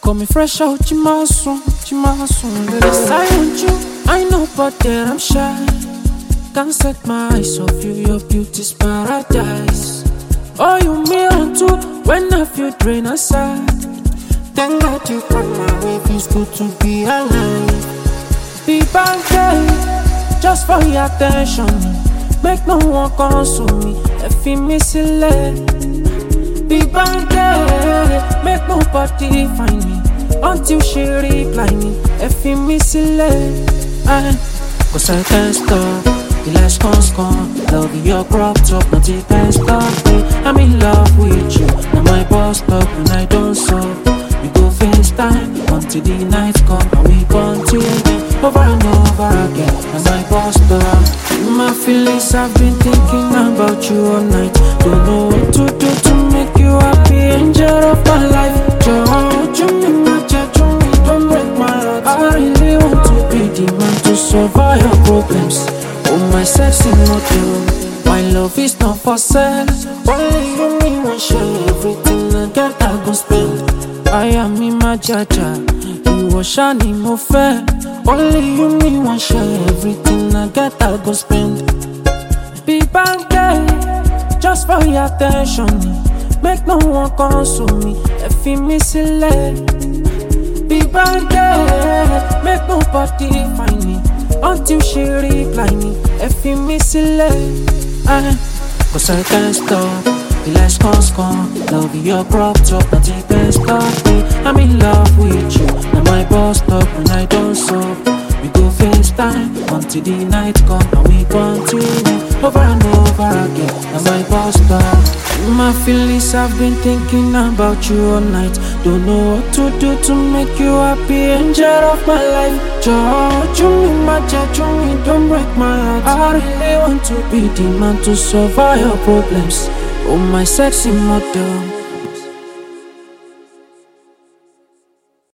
Call me fresh out, Chimasun. Yes, I want you, I know, but that I'm shy. Can't set my eyes off you, your beauty's paradise. Oh, you me on too, when I feel drain aside. Thank God you come my way, feels good to be alive. Be back there, just for your attention. Make no one console me, if you miss it. Be back there, make nobody find me until she reply me, if you miss it. Cause I can't stop, the lights come. Love your crop top, nothing can stop me. I'm in love with you, now my boss stop when I don't solve. We go FaceTime until the night come and we continue over and over again. And my boss stop. In my feelings, I've been thinking about you all night. Don't know what to do to make you happy, angel of my life. Don't break my heart. I really want to be the man to solve all your problems. Oh, my sexy model, my love is not for sale. Only you me want share everything I get, I go spend. I am in my jaja, you was shiny mo fair. Only you me want share everything I get, I go spend. Be back there, just for your attention. Make no one console me, if you miss it. Be back there, make nobody find me until she reply me, if you miss it. Cause I can't stop, the lights come. Love your crop top, nothing can stop me. I'm in love with you, now my boss stop when I don't solve. We go FaceTime until the night come and we continue over and over again. And my boss stop. In my feelings, I've been thinking about you all night. Don't know what to do to make you happy, angel of my life. George, you mean my judge, don't break my heart. I really want to be the man to solve all your problems. Oh, my sexy model.